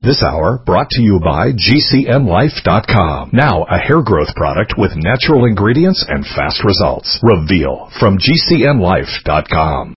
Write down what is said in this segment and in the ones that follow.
This hour brought to you by GCNlife.com. Now a hair growth product with natural ingredients and fast results. Reveal from GCNlife.com.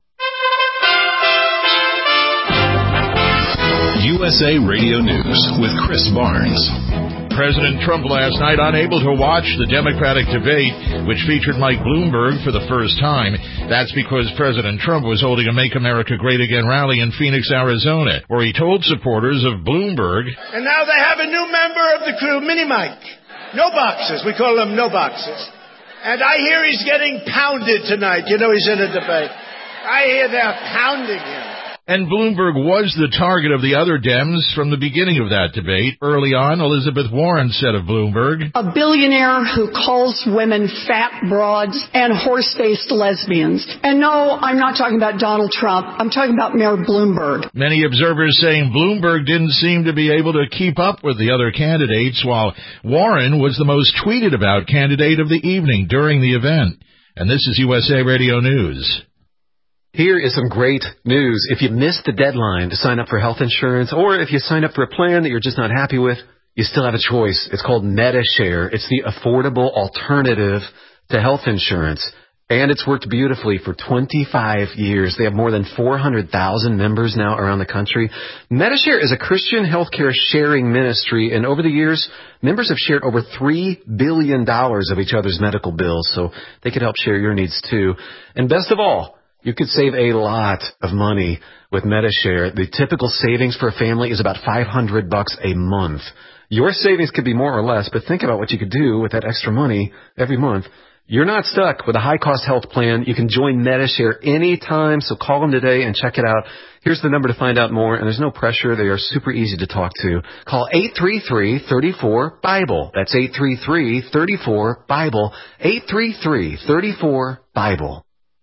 USA Radio News with Chris Barnes. President Trump last night unable to watch the Democratic debate, which featured Mike Bloomberg for the first time. That's because President Trump was holding a Make America Great Again rally in Phoenix, Arizona, where he told supporters of Bloomberg, and now they have a new member of the crew, Mini Mike. No boxes. We call them no boxes. And I hear he's getting pounded tonight. You know he's in a debate. I hear they're pounding him. And Bloomberg was the target of the other Dems from the beginning of that debate. Early on, Elizabeth Warren said of Bloomberg, a billionaire who calls women fat broads and horse-faced lesbians. And no, I'm not talking about Donald Trump. I'm talking about Mayor Bloomberg. Many observers saying Bloomberg didn't seem to be able to keep up with the other candidates, while Warren was the most tweeted about candidate of the evening during the event. And this is USA Radio News. Here is some great news. If you missed the deadline to sign up for health insurance, or if you sign up for a plan that you're just not happy with, you still have a choice. It's called Medi-Share. It's the affordable alternative to health insurance. And it's worked beautifully for 25 years. They have more than 400,000 members now around the country. Medi-Share is a Christian healthcare sharing ministry, and over the years, members have shared over $3 billion of each other's medical bills, so they could help share your needs too. And best of all, you could save a lot of money with Medi-Share. The typical savings for a family is about $500 a month. Your savings could be more or less, but think about what you could do with that extra money every month. You're not stuck with a high-cost health plan. You can join Medi-Share anytime, so call them today and check it out. Here's the number to find out more, and there's no pressure. They are super easy to talk to. Call 833-34-BIBLE. That's 833-34-BIBLE. 833-34-BIBLE.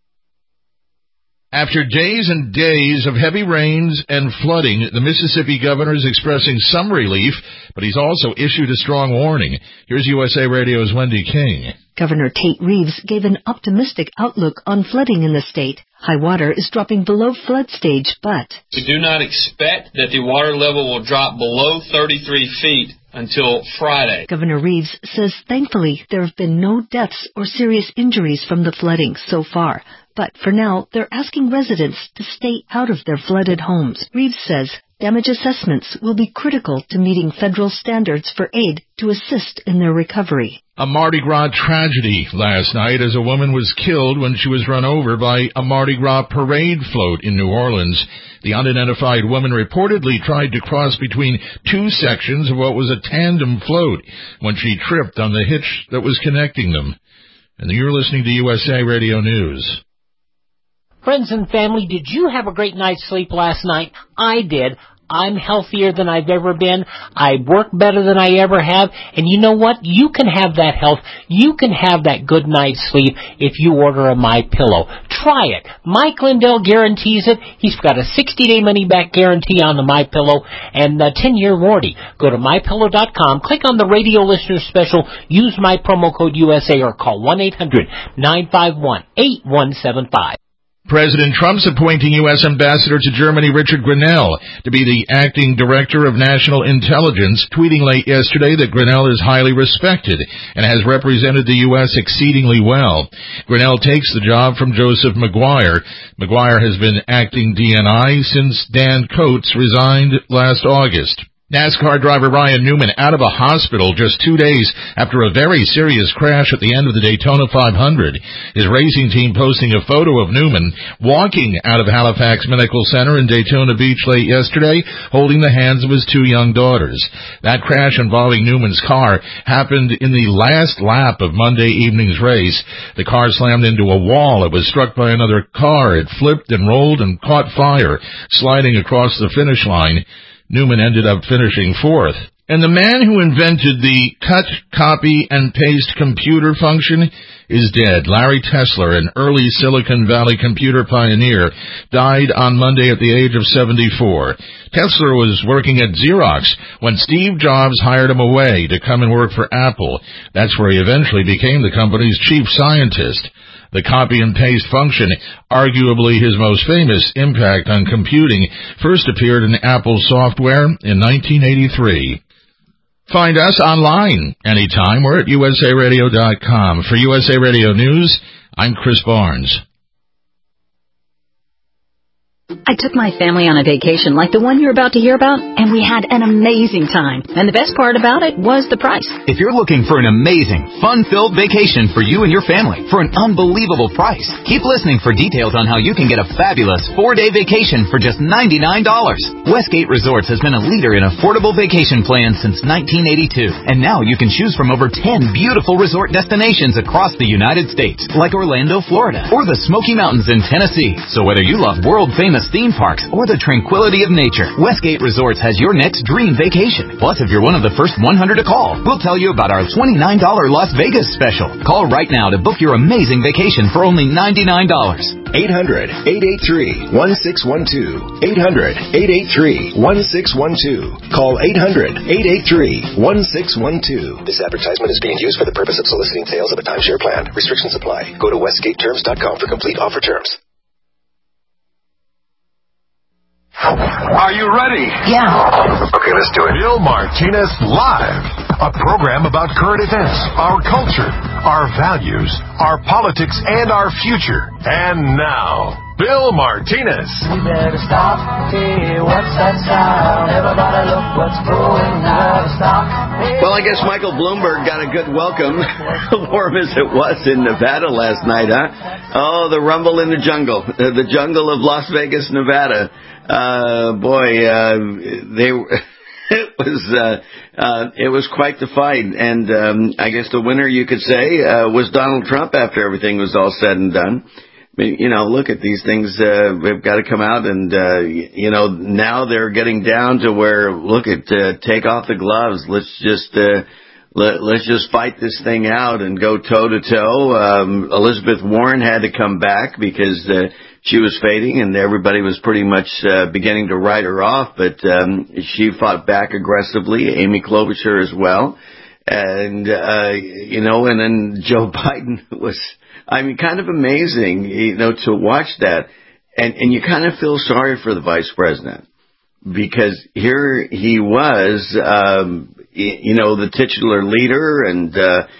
After days and days of heavy rains and flooding, the Mississippi governor is expressing some relief, but he's also issued a strong warning. Here's USA Radio's Wendy King. Governor Tate Reeves gave an optimistic outlook on flooding in the state. High water is dropping below flood stage, but we do not expect that the water level will drop below 33 feet until Friday. Governor Reeves says thankfully there have been no deaths or serious injuries from the flooding so far. But for now, they're asking residents to stay out of their flooded homes. Reeves says damage assessments will be critical to meeting federal standards for aid to assist in their recovery. A Mardi Gras tragedy last night as a woman was killed when she was run over by a Mardi Gras parade float in New Orleans. The unidentified woman reportedly tried to cross between two sections of what was a tandem float when she tripped on the hitch that was connecting them. And you're listening to USA Radio News. Friends and family, did you have a great night's sleep last night? I did. I'm healthier than I've ever been. I work better than I ever have. And you know what? You can have that health. You can have that good night's sleep if you order a MyPillow. Try it. Mike Lindell guarantees it. He's got a 60-day money-back guarantee on the MyPillow and a 10-year warranty. Go to MyPillow.com, click on the radio listener special, use my promo code USA or call 1-800-951-8175. President Trump's appointing U.S. Ambassador to Germany Richard Grenell to be the acting director of national intelligence, tweeting late yesterday that Grenell is highly respected and has represented the U.S. exceedingly well. Grenell takes the job from Joseph Maguire. Maguire has been acting DNI since Dan Coates resigned last August. NASCAR driver Ryan Newman out of a hospital just 2 days after a very serious crash at the end of the Daytona 500. His racing team posting a photo of Newman walking out of Halifax Medical Center in Daytona Beach late yesterday, holding the hands of his two young daughters. That crash involving Newman's car happened in the last lap of Monday evening's race. The car slammed into a wall. It was struck by another car. It flipped and rolled and caught fire, sliding across the finish line. Newman ended up finishing fourth. And the man who invented the cut, copy, and paste computer function is dead. Larry Tesler, an early Silicon Valley computer pioneer, died on Monday at the age of 74. Tesler was working at Xerox when Steve Jobs hired him away to come and work for Apple. That's where he eventually became the company's chief scientist. The copy and paste function, arguably his most famous impact on computing, first appeared in Apple software in 1983. Find us online anytime. We're at usaradio.com. For USA Radio News, I'm Chris Barnes. I took my family on a vacation like the one you're about to hear about, and we had an amazing time. And the best part about it was the price. If you're looking for an amazing, fun-filled vacation for you and your family for an unbelievable price, keep listening for details on how you can get a fabulous 4-day vacation for just $99. Westgate Resorts has been a leader in affordable vacation plans since 1982. And now you can choose from over 10 beautiful resort destinations across the United States, like Orlando, Florida, or the Smoky Mountains in Tennessee. So whether you love world-famous theme parks or the tranquility of nature, Westgate Resorts has your next dream vacation. Plus, if you're one of the first 100 to call, we'll tell you about our $29 Las Vegas special. Call right now to book your amazing vacation for only $99. 800-883-1612. 800-883-1612. Call 800-883-1612. This advertisement is being used for the purpose of soliciting sales of a timeshare plan. Restrictions apply. Go to westgateterms.com for complete offer terms. Are you ready? Yeah. Okay, let's do it. Bill Martinez Live, a program about current events, our culture, our values, our politics, and our future. And now, Bill Martinez. We better stop. Hey, what's that sound? Everybody look what's going on. Stop. Hey, well, I guess Michael Bloomberg got a good welcome, warm as it was in Nevada last night, huh? Oh, the rumble in the jungle of Las Vegas, Nevada. It was quite the fight, and I guess the winner, you could say, was Donald Trump after everything was all said and done. I mean, look at these things. We've got to come out, and now they're getting down to where, take off the gloves. Let's just fight this thing out and go toe to toe. Elizabeth Warren had to come back because she was fading, and everybody was pretty much beginning to write her off, but she fought back aggressively, Amy Klobuchar as well. And, and then Joe Biden was, kind of amazing, to watch that. And you kind of feel sorry for the vice president, because here he was, the titular leader and,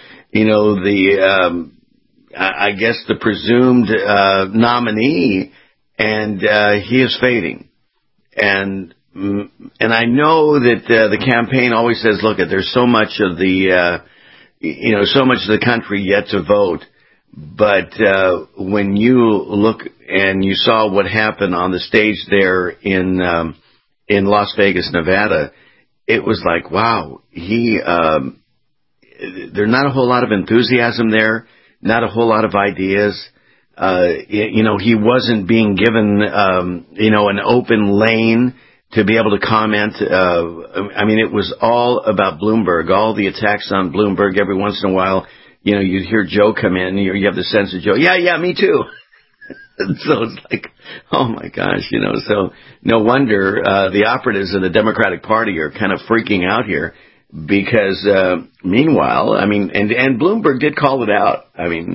I guess the presumed nominee, and he is fading. And I know that the campaign always says, there's so much of the country yet to vote. But when you look and you saw what happened on the stage there in Las Vegas, Nevada, it was like, wow, there's not a whole lot of enthusiasm there. Not a whole lot of ideas. He wasn't being given, an open lane to be able to comment. It was all about Bloomberg, all the attacks on Bloomberg. Every once in a while, you'd hear Joe come in, you have the sense of Joe, yeah, me too. So it's like, oh my gosh, so no wonder, the operatives in the Democratic Party are kind of freaking out here. Because, meanwhile, and Bloomberg did call it out.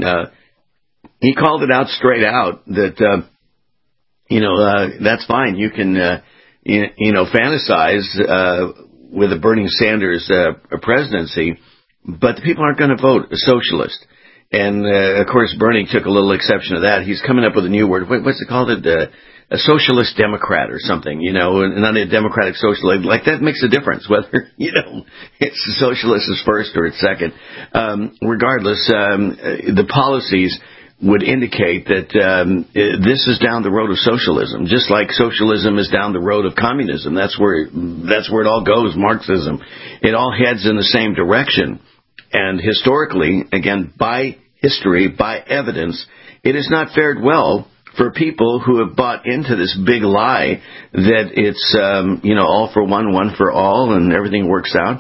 He called it out straight out that, that's fine. You can, fantasize, with a Bernie Sanders, presidency, but the people aren't going to vote a socialist. And, of course, Bernie took a little exception to that. He's coming up with a new word. What's it called? A socialist Democrat or something, not a democratic socialist. Like that makes a difference whether, it's a socialist is first or it's second. Regardless, the policies would indicate that this is down the road of socialism, just like socialism is down the road of communism. That's where it all goes, Marxism. It all heads in the same direction. And historically, again, by history, by evidence, it has not fared well for people who have bought into this big lie that it's, all for one for all, and everything works out.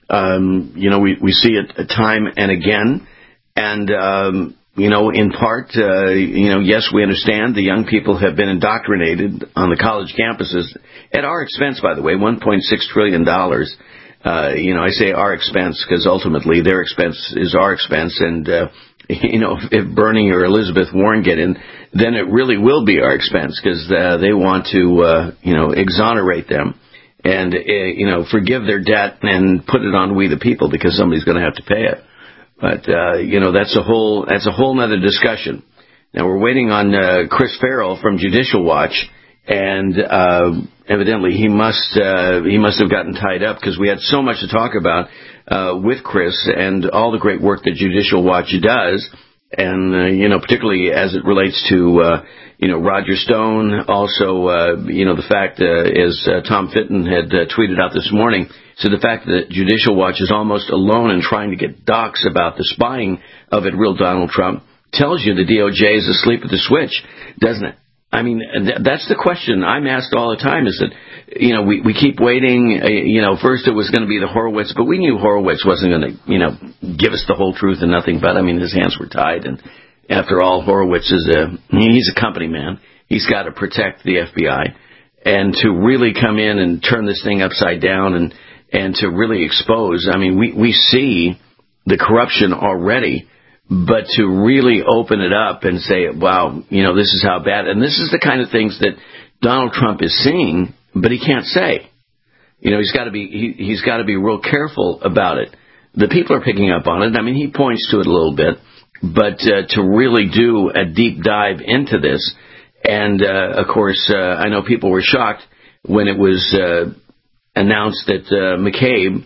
We see it time and again. And, in part, yes, we understand the young people have been indoctrinated on the college campuses at our expense, by the way, $1.6 trillion. I say our expense because ultimately their expense is our expense. And if Bernie or Elizabeth Warren get in, then it really will be our expense because they want to, exonerate them and, forgive their debt and put it on we the people because somebody's going to have to pay it. But, that's a whole nother discussion. Now we're waiting on Chris Farrell from Judicial Watch, and evidently he must have gotten tied up because we had so much to talk about with Chris and all the great work that Judicial Watch does, and particularly as it relates to Roger Stone. Also, the fact as Tom Fitton had tweeted out this morning, so the fact that Judicial Watch is almost alone in trying to get docs about the spying of it, real Donald Trump, tells you the DOJ is asleep at the switch, doesn't it? I mean, that's the question I'm asked all the time is that, we keep waiting. First it was going to be the Horowitz, but we knew Horowitz wasn't going to, give us the whole truth and nothing but. I mean, his hands were tied. And after all, Horowitz he's a company man. He's got to protect the FBI. And to really come in and turn this thing upside down and to really expose, I mean, we see the corruption already. But to really open it up and say, wow, this is how bad. And this is the kind of things that Donald Trump is seeing, but he can't say. He's got to be real careful about it. The people are picking up on it. I mean, he points to it a little bit, but to really do a deep dive into this. And, of course, I know people were shocked when it was announced that McCabe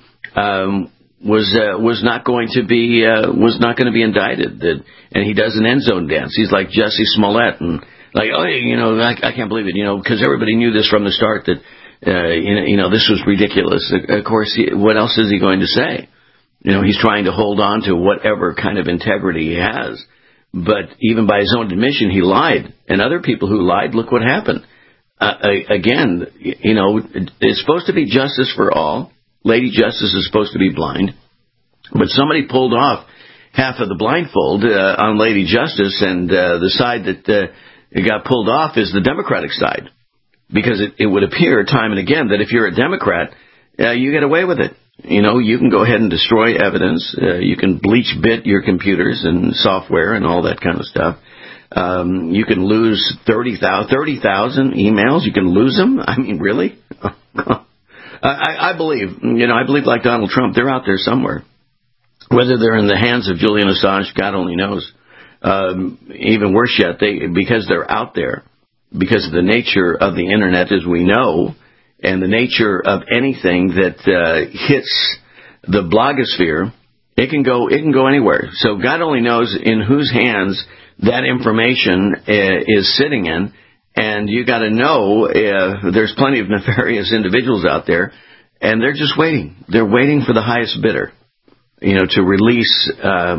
was not going to be indicted, and he does an end zone dance. He's like Jussie Smollett, and like, I can't believe it, because everybody knew this from the start that this was ridiculous. Of course, what else is he going to say? He's trying to hold on to whatever kind of integrity he has, but even by his own admission, he lied, and other people who lied, look what happened. Again, it's supposed to be justice for all. Lady Justice is supposed to be blind, but somebody pulled off half of the blindfold on Lady Justice, and the side that it got pulled off is the Democratic side, because it would appear time and again that if you're a Democrat, you get away with it. You can go ahead and destroy evidence. You can bleach bit your computers and software and all that kind of stuff. You can lose 30,000 emails. You can lose them. I mean, really? I believe, like Donald Trump, they're out there somewhere. Whether they're in the hands of Julian Assange, God only knows. Even worse yet, because they're out there, because of the nature of the Internet as we know, and the nature of anything that hits the blogosphere, it can go anywhere. So God only knows in whose hands that information is sitting in. And you got to know there's plenty of nefarious individuals out there, and they're just waiting. They're waiting for the highest bidder, to release,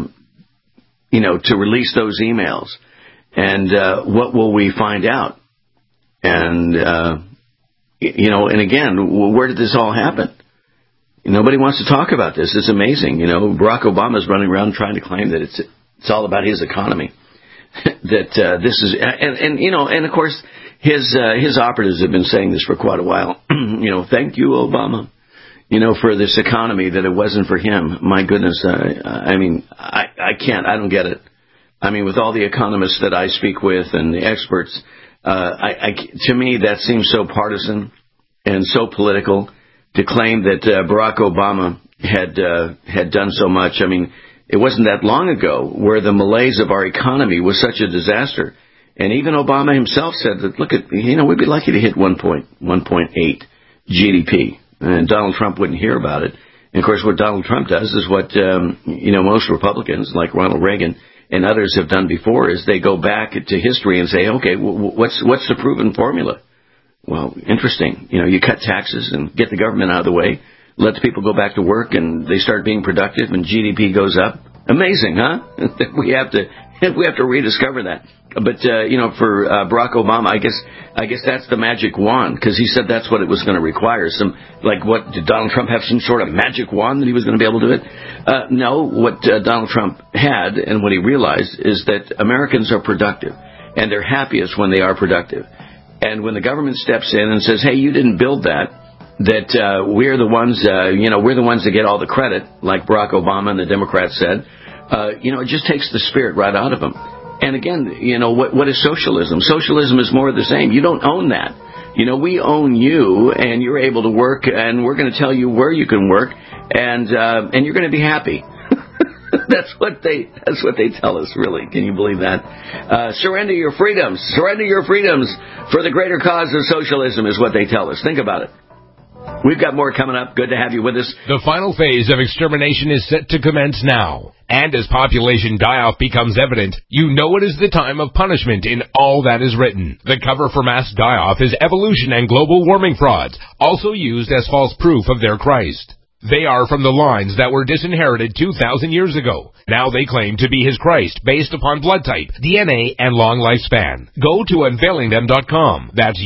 those emails. And what will we find out? And and again, where did this all happen? Nobody wants to talk about this. It's amazing. Barack Obama's running around trying to claim that it's all about his economy. That this is, and of course, his operatives have been saying this for quite a while. Thank you, Obama, for this economy, that it wasn't for him. My goodness, I don't get it. I mean, with all the economists that I speak with and the experts, to me that seems so partisan and so political to claim that Barack Obama had done so much. I mean, it wasn't that long ago where the malaise of our economy was such a disaster. And even Obama himself said that, look, we'd be lucky to hit 1.8 GDP. And Donald Trump wouldn't hear about it. And, of course, what Donald Trump does is what, most Republicans, like Ronald Reagan and others have done before, is they go back to history and say, okay, what's the proven formula? Well, interesting. You cut taxes and get the government out of the way. Let the people go back to work, and they start being productive, and GDP goes up. Amazing, huh? we have to rediscover that. But for Barack Obama, I guess that's the magic wand, because he said that's what it was going to require. What did Donald Trump have, some sort of magic wand that he was going to be able to do it? No. What Donald Trump had, and what he realized, is that Americans are productive, and they're happiest when they are productive. And when the government steps in and says, "Hey, you didn't build that we're the ones, we're the ones that get all the credit," like Barack Obama and the Democrats said, it just takes the spirit right out of them. And again, what is socialism? Socialism is more of the same. You don't own that. We own you, and you're able to work, and we're going to tell you where you can work, and you're going to be happy. That's what they tell us, really. Can you believe that? Surrender your freedoms. Surrender your freedoms for the greater cause of socialism is what they tell us. Think about it. We've got more coming up. Good to have you with us. The final phase of extermination is set to commence now. And as population die-off becomes evident, you know it is the time of punishment in all that is written. The cover for mass die-off is evolution and global warming frauds, also used as false proof of their Christ. They are from the lines that were disinherited 2,000 years ago. Now they claim to be his Christ based upon blood type, DNA, and long lifespan. Go to unveilingthem.com. That's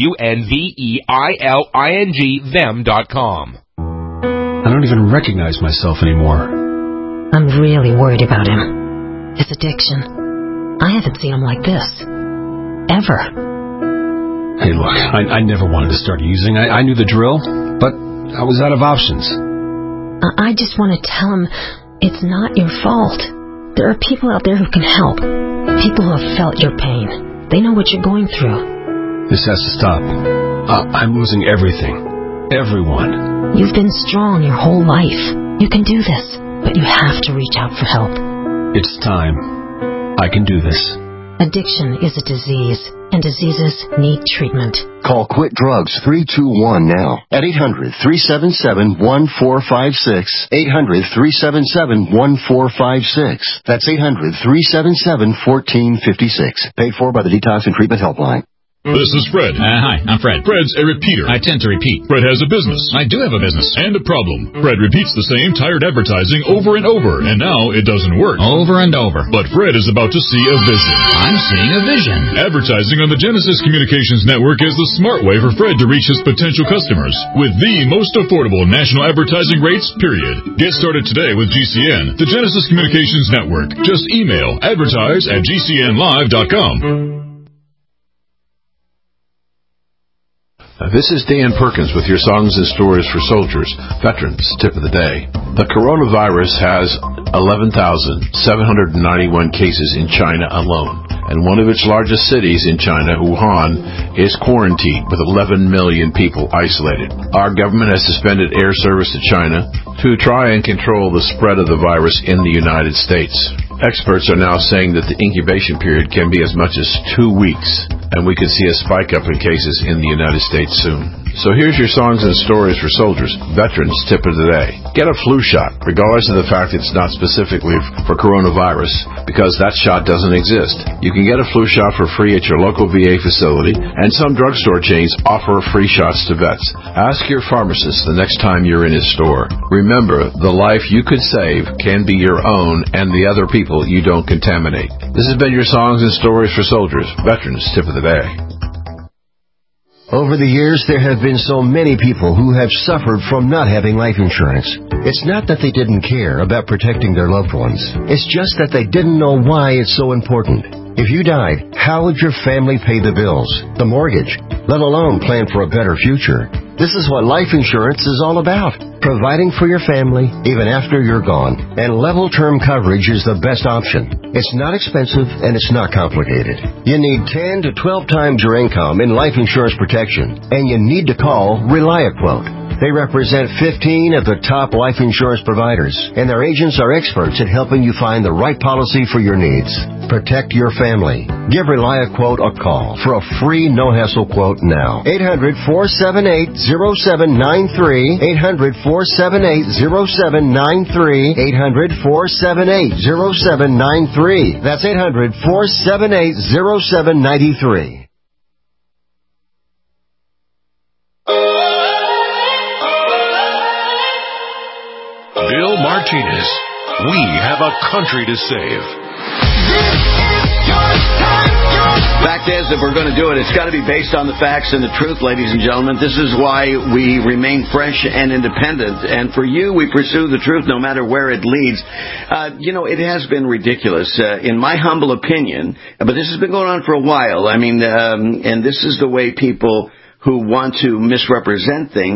UNVEILING them.com. I don't even recognize myself anymore. I'm really worried about him. His addiction. I haven't seen him like this. Ever. Hey, look, I never wanted to start using. I knew the drill, but I was out of options. I just want to tell him it's not your fault. There are people out there who can help. People who have felt your pain. They know what you're going through. This has to stop. I'm losing everything. Everyone. You've been strong your whole life. You can do this, but you have to reach out for help. It's time. I can do this. Addiction is a disease, and diseases need treatment. Call Quit Drugs 321 now at 800-377-1456. 800-377-1456. That's 800-377-1456. Paid for by the Detox and Treatment Helpline. This is Fred. Hi, I'm Fred. Fred's a repeater. I tend to repeat. Fred has a business. I do have a business. And a problem. Fred repeats the same tired advertising over and over, and now it doesn't work. Over and over. But Fred is about to see a vision. I'm seeing a vision. Advertising on the Genesis Communications Network is the smart way for Fred to reach his potential customers with the most affordable national advertising rates, period. Get started today with GCN, the Genesis Communications Network. Just email advertise@gcnlive.com. This is Dan Perkins with your Songs and Stories for Soldiers, Veterans Tip of the Day. The coronavirus has 11,791 cases in China alone, and one of its largest cities in China, Wuhan, is quarantined with 11 million people isolated. Our government has suspended air service to China to try and control the spread of the virus in the United States. Experts are now saying that the incubation period can be as much as 2 weeks, and we could see a spike up in cases in the United States soon. So here's your Songs and Stories for Soldiers, Veterans Tip of the Day. Get a flu shot, regardless of the fact it's not specifically for coronavirus, because that shot doesn't exist. You can get a flu shot for free at your local VA facility, and some drugstore chains offer free shots to vets. Ask your pharmacist the next time you're in his store. Remember, the life you could save can be your own and the other people you don't contaminate. This has been your Songs and Stories for Soldiers, Veterans Tip of the Day. Over the years, there have been so many people who have suffered from not having life insurance. It's not that they didn't care about protecting their loved ones. It's just that they didn't know why it's so important. If you died, how would your family pay the bills, the mortgage, let alone plan for a better future? This is what life insurance is all about. Providing for your family even after you're gone. And level term coverage is the best option. It's not expensive and it's not complicated. You need 10 to 12 times your income in life insurance protection. And you need to call ReliaQuote. They represent 15 of the top life insurance providers, and their agents are experts at helping you find the right policy for your needs. Protect your family. Give ReliaQuote a call for a free no-hassle quote now. 800-478-0793. 800-478-0793. 800-478-0793. That's 800-478-0793. Bill Martinez. We have a country to save. Fact is, if we're going to do it, it's got to be based on the facts and the truth, ladies and gentlemen. This is why we remain fresh and independent. And for you, we pursue the truth no matter where it leads. It has been ridiculous, in my humble opinion, but this has been going on for a while. I mean, and this is the way people who want to misrepresent things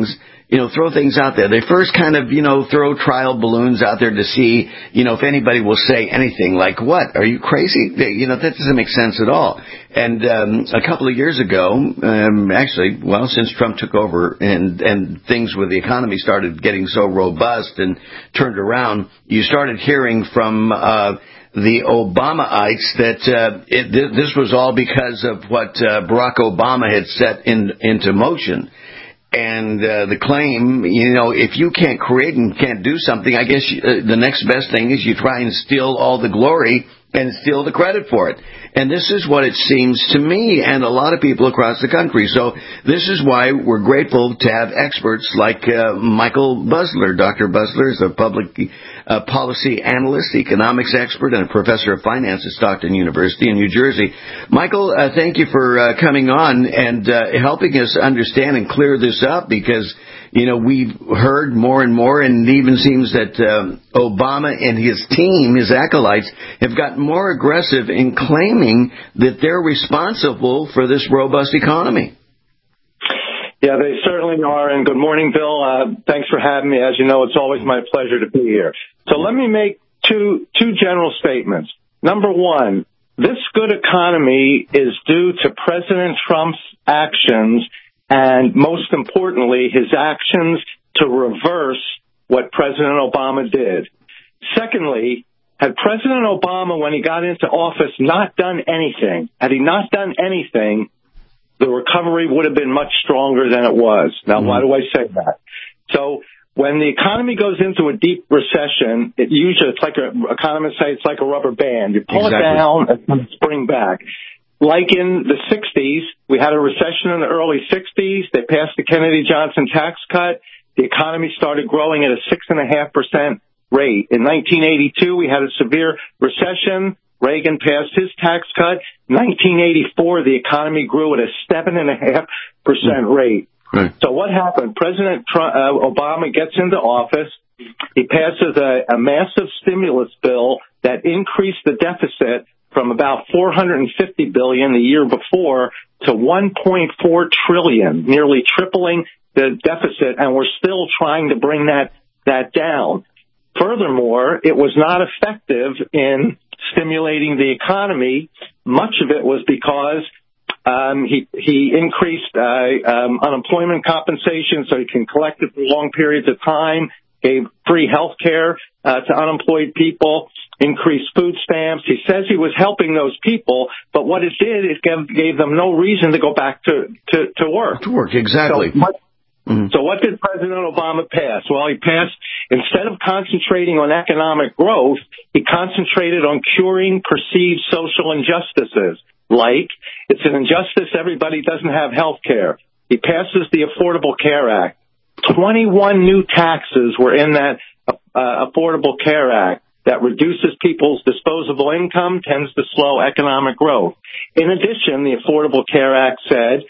throw things out there. They first kind of, throw trial balloons out there to see, if anybody will say anything like, what? Are you crazy? That doesn't make sense at all. And a couple of years ago, since Trump took over and things with the economy started getting so robust and turned around, you started hearing from the Obamaites that this was all because of what Barack Obama had set into motion. And the claim, if you can't create and can't do something, I guess the next best thing is you try and steal all the glory and steal the credit for it. And this is what it seems to me and a lot of people across the country. So this is why we're grateful to have experts like Michael Busler. Dr. Busler is a public policy analyst, economics expert, and a professor of finance at Stockton University in New Jersey. Michael, thank you for coming on and helping us understand and clear this up, because we've heard more and more, and it even seems that Obama and his team, his acolytes, have gotten more aggressive in claiming that they're responsible for this robust economy. Yeah, they certainly are. And good morning, Bill. Thanks for having me. As you know, it's always my pleasure to be here. So let me make two general statements. Number one, this good economy is due to President Trump's actions, and most importantly, his actions to reverse what President Obama did. Secondly, had President Obama, when he got into office, not done anything, the recovery would have been much stronger than it was. Now, why do I say that? So when the economy goes into a deep recession, it's like economists say, it's like a rubber band. You pull it down and spring back. Like in the 60s, we had a recession in the early 60s. They passed the Kennedy-Johnson tax cut. The economy started growing at a 6.5% rate. In 1982, we had a severe recession. Reagan passed his tax cut. 1984, the economy grew at a 7.5% rate. Right. So what happened? President Obama gets into office. He passes a massive stimulus bill that increased the deficit from about $450 billion the year before to $1.4 trillion, nearly tripling the deficit, and we're still trying to bring that down. Furthermore, it was not effective in stimulating the economy. Much of it was because he increased unemployment compensation so he can collect it for long periods of time, gave free health care to unemployed people, increased food stamps. He says he was helping those people, but what it did is gave them no reason to go back to work. To work, exactly. So what did President Obama pass? Well, he passed, instead of concentrating on economic growth, he concentrated on curing perceived social injustices, like it's an injustice everybody doesn't have health care. He passes the Affordable Care Act. 21 new taxes were in that Affordable Care Act that reduces people's disposable income, tends to slow economic growth. In addition, the Affordable Care Act said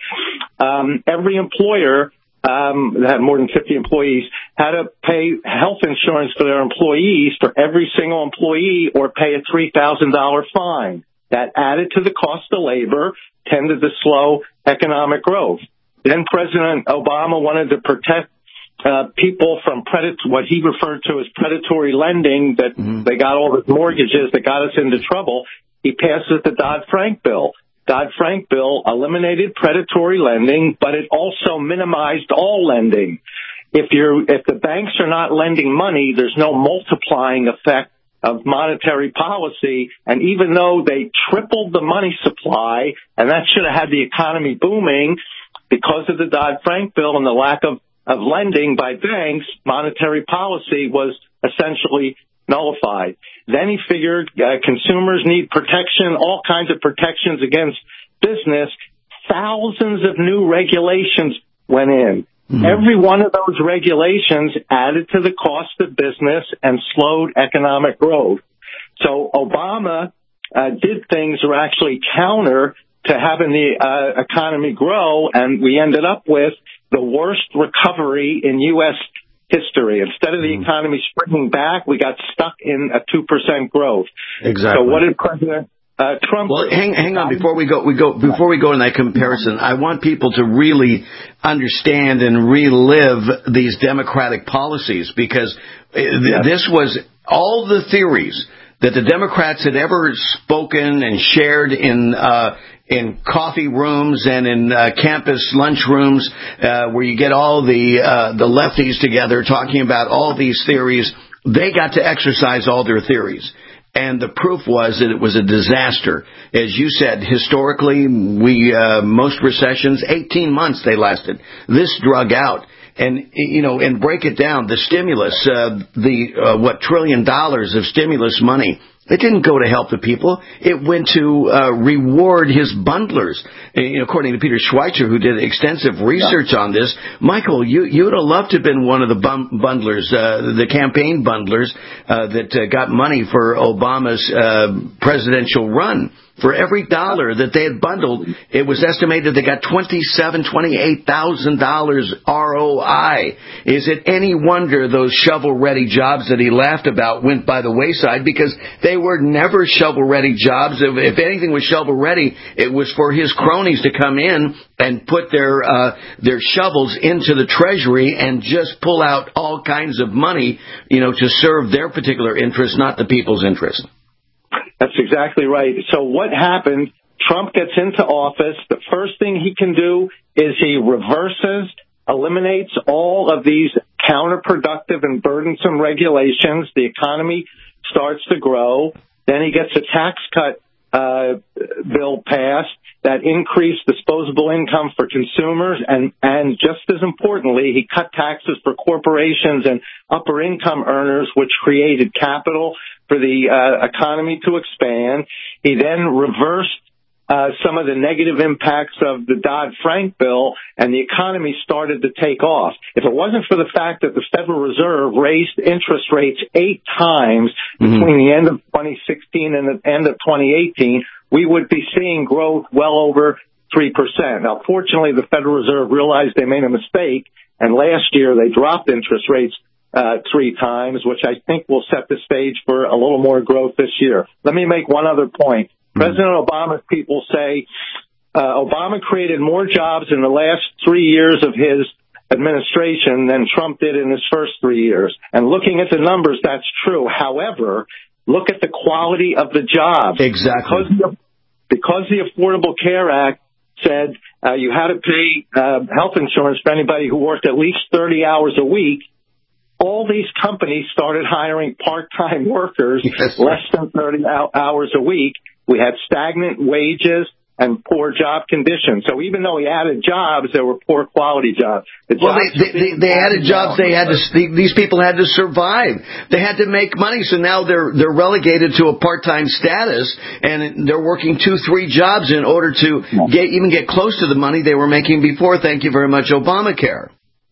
every employer that had more than 50 employees had to pay health insurance for their employees for every single employee or pay a $3,000 fine. That added to the cost of labor, tended to slow economic growth. Then President Obama wanted to protect people from what he referred to as predatory lending, that they got all the mortgages that got us into trouble. He passes the Dodd-Frank bill. Dodd-Frank bill eliminated predatory lending, but it also minimized all lending. If the banks are not lending money, there's no multiplying effect of monetary policy. And even though they tripled the money supply, and that should have had the economy booming, because of the Dodd-Frank bill and the lack of lending by banks, monetary policy was essentially nullified. Then he figured consumers need protection, all kinds of protections against business. Thousands of new regulations went in. Every one of those regulations added to the cost of business and slowed economic growth. So Obama did things that were actually counter to having the economy grow, and we ended up with the worst recovery in U.S. history. Instead of the economy springing back, we got stuck in a 2% growth. Exactly. So what did President Trump. Well, hang on before we go in that comparison. I want people to really understand and relive these Democratic policies, because this was all the theories that the Democrats had ever spoken and shared in coffee rooms and in campus lunch rooms, where you get all the lefties together talking about all these theories. They got to exercise all their theories. And the proof was that it was a disaster. As you said, historically, most recessions, 18 months they lasted. This drug out. And, and break it down, the stimulus, $1 trillion of stimulus money, it didn't go to help the people. It went to reward his bundlers. According to Peter Schweitzer, who did extensive research on this, Michael, you would have loved to have been one of the bundlers, the campaign bundlers that got money for Obama's presidential run. For every dollar that they had bundled, it was estimated they got $28,000 ROI. Is it any wonder those shovel-ready jobs that he laughed about went by the wayside? Because they were never shovel-ready jobs. If anything was shovel-ready, it was for his cronies to come in and put their shovels into the Treasury and just pull out all kinds of money, to serve their particular interest, not the people's interest. That's exactly right. So what happened, Trump gets into office. The first thing he can do is he eliminates all of these counterproductive and burdensome regulations. The economy starts to grow. Then he gets a tax cut bill passed that increased disposable income for consumers. And just as importantly, he cut taxes for corporations and upper income earners, which created capital for the economy to expand. He then reversed some of the negative impacts of the Dodd-Frank bill, and the economy started to take off. If it wasn't for the fact that the Federal Reserve raised interest rates 8 times between the end of 2016 and the end of 2018, we would be seeing growth well over 3%. Now, fortunately, the Federal Reserve realized they made a mistake, and last year they dropped interest rates 3 times, which I think will set the stage for a little more growth this year. Let me make one other point. President Obama's people say Obama created more jobs in the last 3 years of his administration than Trump did in his first 3 years. And looking at the numbers, that's true. However, look at the quality of the jobs. Exactly. Because the Affordable Care Act said you had to pay health insurance for anybody who worked at least 30 hours a week, all these companies started hiring part-time workers, less than 30 hours a week. We had stagnant wages and poor job conditions. So even though he added jobs, they were poor quality jobs. They added jobs. These people had to survive. They had to make money. So now they're relegated to a part-time status, and they're working 2-3 jobs in order to get close to the money they were making before. Thank you very much, Obamacare.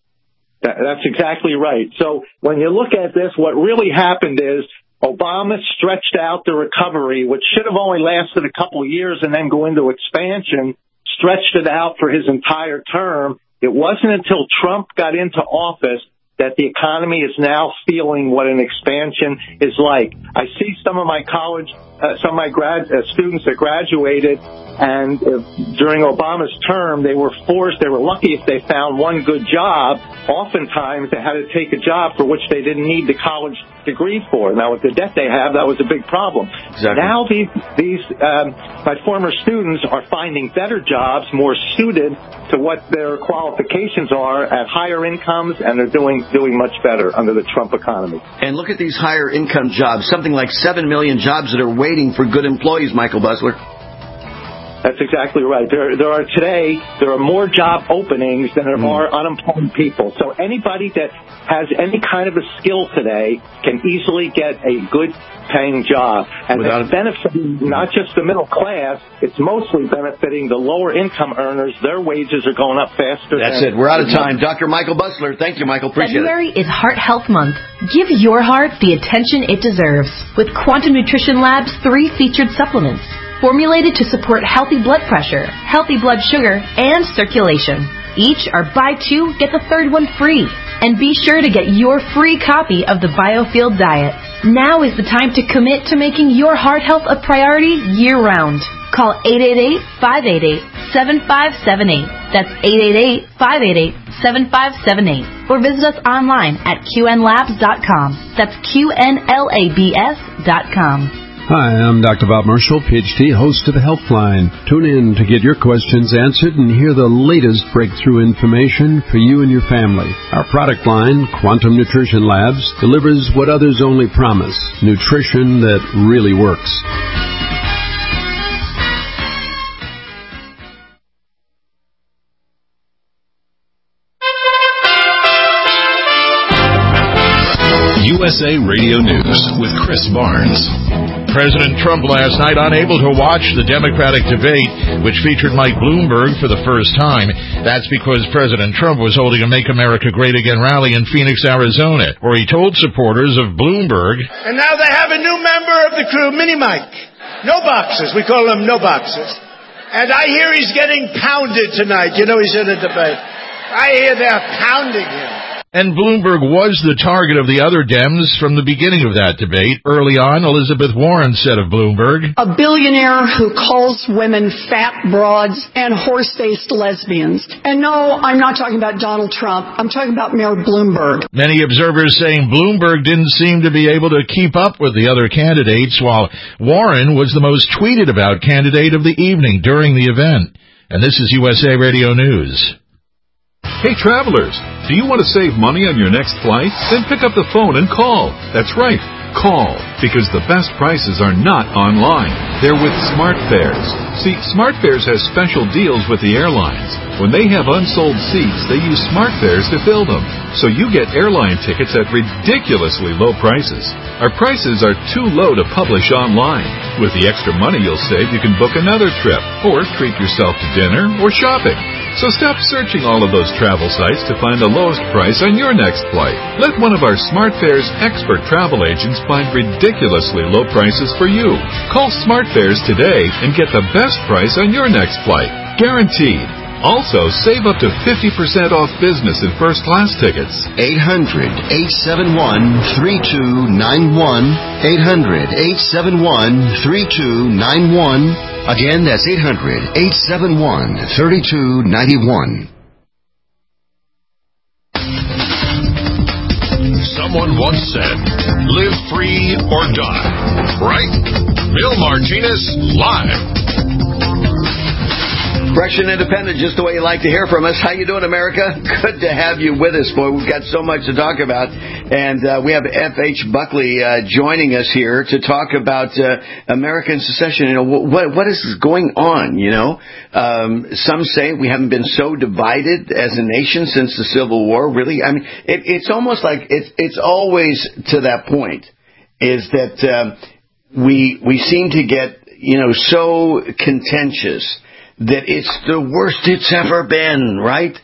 That's exactly right. So when you look at this, what really happened is Obama stretched out the recovery, which should have only lasted a couple of years and then go into expansion, stretched it out for his entire term. It wasn't until Trump got into office that the economy is now feeling what an expansion is like. I see some of my students that graduated, and during Obama's term, they were lucky if they found one good job. Oftentimes, they had to take a job for which they didn't need the college degree for. Now, with the debt they have, that was a big problem. Exactly. Now, my former students are finding better jobs, more suited to what their qualifications are at higher incomes, and they're doing much better under the Trump economy. And look at these higher income jobs, something like 7 million jobs that are waiting for good employees, Michael Busler. That's exactly right. There are more job openings than there are unemployed people. So anybody that has any kind of a skill today can easily get a good paying job. And it's benefiting not just the middle class, it's mostly benefiting the lower income earners. Their wages are going up faster. That's it. We're out of time. Dr. Michael Busler, thank you, Michael. Appreciate February is Heart Health Month. Give your heart the attention it deserves with Quantum Nutrition Lab's 3 featured supplements, formulated to support healthy blood pressure, healthy blood sugar, and circulation. Each are buy 2, get the 3rd one free. And be sure to get your free copy of the Biofield Diet. Now is the time to commit to making your heart health a priority year-round. Call 888-588-7578. That's 888-588-7578. Or visit us online at qnlabs.com. That's qnlabs.com. Hi, I'm Dr. Bob Marshall, PhD, host of the Healthline. Tune in to get your questions answered and hear the latest breakthrough information for you and your family. Our product line, Quantum Nutrition Labs, delivers what others only promise, nutrition that really works. USA Radio News with Chris Barnes. President Trump last night unable to watch the Democratic debate, which featured Mike Bloomberg for the first time. That's because President Trump was holding a Make America Great Again rally in Phoenix, Arizona, where he told supporters of Bloomberg, and now they have a new member of the crew, Mini Mike. No boxes. We call him No Boxes. And I hear he's getting pounded tonight. You know he's in a debate. I hear they're pounding him. And Bloomberg was the target of the other Dems from the beginning of that debate. Early on, Elizabeth Warren said of Bloomberg, a billionaire who calls women fat broads and horse-faced lesbians. And no, I'm not talking about Donald Trump. I'm talking about Mayor Bloomberg. Many observers saying Bloomberg didn't seem to be able to keep up with the other candidates, while Warren was the most tweeted about candidate of the evening during the event. And this is USA Radio News. Hey travelers, do you want to save money on your next flight? Then pick up the phone and call. That's right, call, because the best prices are not online. They're with SmartFares. See, SmartFares has special deals with the airlines. When they have unsold seats, they use SmartFares to fill them. So you get airline tickets at ridiculously low prices. Our prices are too low to publish online. With the extra money you'll save, you can book another trip, or treat yourself to dinner or shopping. So stop searching all of those travel sites to find the lowest price on your next flight. Let one of our SmartFares expert travel agents find ridiculously low prices for you. Call SmartFares today and get the best price on your next flight. Guaranteed. Also, save up to 50% off business and first-class tickets. 800-871-3291. 800-871-3291. Again, that's 800-871-3291. Someone once said, live free or die. Right? Bill Martinez, live. Fresh and independent, just the way you like to hear from us. How you doing, America? Good to have you with us, boy. We've got so much to talk about. And we have F.H. Buckley joining us here to talk about American secession. You know, what is going on, you know? Some say we haven't been so divided as a nation since the Civil War. Really? I mean, it's almost like it's always to that point, is that we seem to get, you know, so contentious that it's the worst it's ever been, right?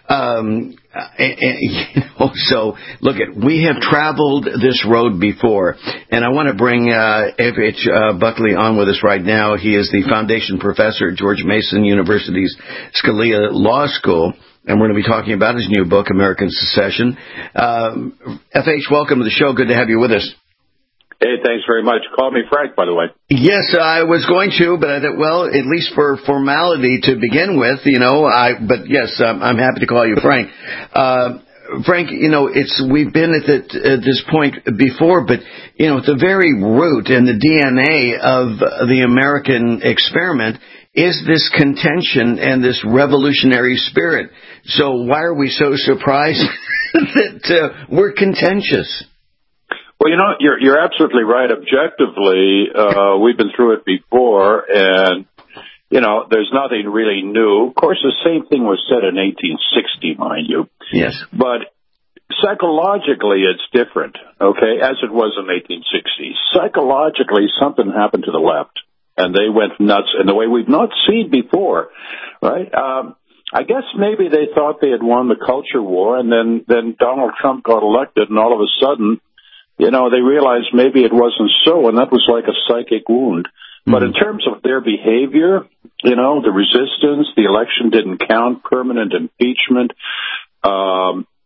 You know, so look, we have traveled this road before, and I want to bring F.H. Buckley on with us right now. He is the foundation professor at George Mason University's Scalia Law School, and we're going to be talking about his new book, American Secession. F.H., welcome to the show. Good to have you with us. Hey, thanks very much. Call me Frank, by the way. Yes, I was going to, but I thought, well, at least for formality to begin with, you know, but yes, I'm happy to call you Frank. Frank, you know, we've been at this point before, but, you know, the very root and the DNA of the American experiment is this contention and this revolutionary spirit. So why are we so surprised that we're contentious? Well, you know, you're absolutely right. Objectively, we've been through it before, and, you know, there's nothing really new. Of course, the same thing was said in 1860, mind you. Yes. But psychologically, it's different, okay, as it was in 1860. Psychologically, something happened to the left, and they went nuts in the way we've not seen before, right? I guess maybe they thought they had won the culture war, and then Donald Trump got elected, and all of a sudden, you know, they realized maybe it wasn't so, and that was like a psychic wound. Mm-hmm. But in terms of their behavior, you know, the resistance, the election didn't count, permanent impeachment,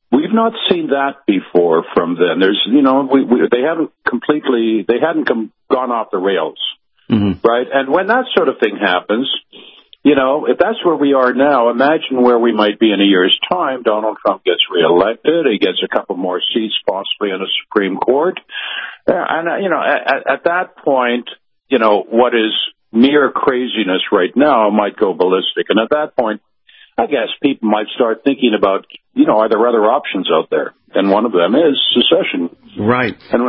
We've not seen that before from them. There's, they hadn't gone off the rails, right? And when that sort of thing happens, if that's where we are now, imagine where we might be in a year's time. Donald Trump gets reelected. He gets a couple more seats, possibly in the Supreme Court. And, at that point, what is mere craziness right now might go ballistic. And at that point, I guess people might start thinking about, are there other options out there? And one of them is secession. Right. And,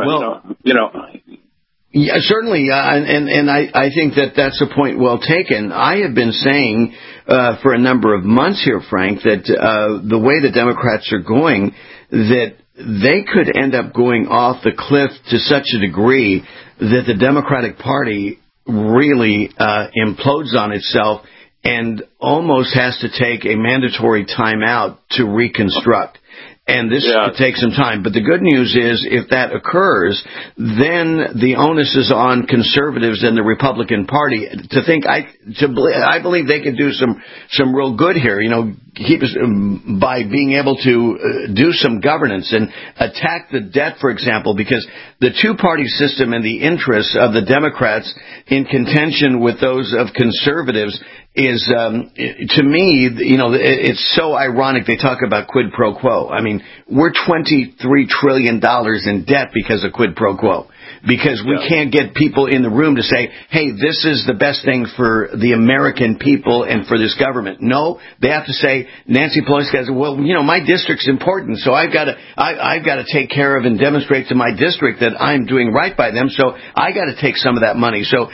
yeah, certainly, and I think that's a point well taken. I have been saying for a number of months here, Frank, that the way the Democrats are going, that they could end up going off the cliff to such a degree that the Democratic Party really implodes on itself and almost has to take a mandatory timeout to reconstruct. And this could take some time. But the good news is, if that occurs, then the onus is on conservatives and the Republican Party to think. I believe they could do some real good here. Keep us by being able to do some governance and attack the debt, for example, because the two-party system and the interests of the Democrats in contention with those of conservatives is, to me, it's so ironic. They talk about quid pro quo. I mean, we're $23 trillion in debt because of quid pro quo. Because we can't get people in the room to say, hey, this is the best thing for the American people and for this government. No, they have to say, Nancy Pelosi says, well, my district's important, so I've got to take care of and demonstrate to my district that I'm doing right by them, so I got to take some of that money. So,